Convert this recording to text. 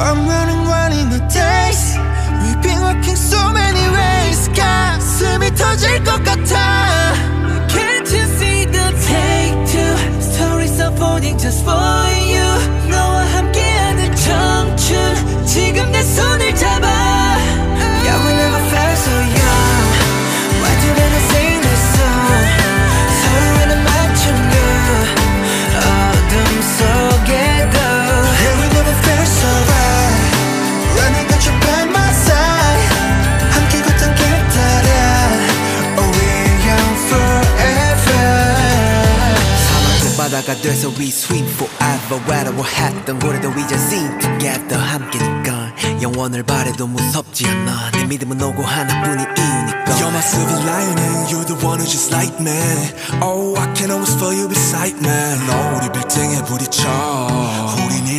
I'm running one in the days. We've been working so many ways. 가슴이 터질 것 같아. Can't you see the take two stories unfolding just for you. 너와 함께하는 청춘 지금 내 손을 잡아. Yeah, we never felt so young. Why didn't I sing this song? 서로를 맞춘 그 어둠 속에도. Yeah, we never felt so right. Running got you by my side. 함께 걷던 길 따라. Oh, we're young forever. 사막도 바다가 돼서 we swim forever. 외로워했던 고래도 이제 sing together. 함께니까 영원을 바래도 무섭지 않아. 내 믿음은 오고 하나뿐인 이유니까. You're my silver lining, you're the one who's just like me. Oh, I can always feel you beside me. 너 우리 빌딩에 부딪혀.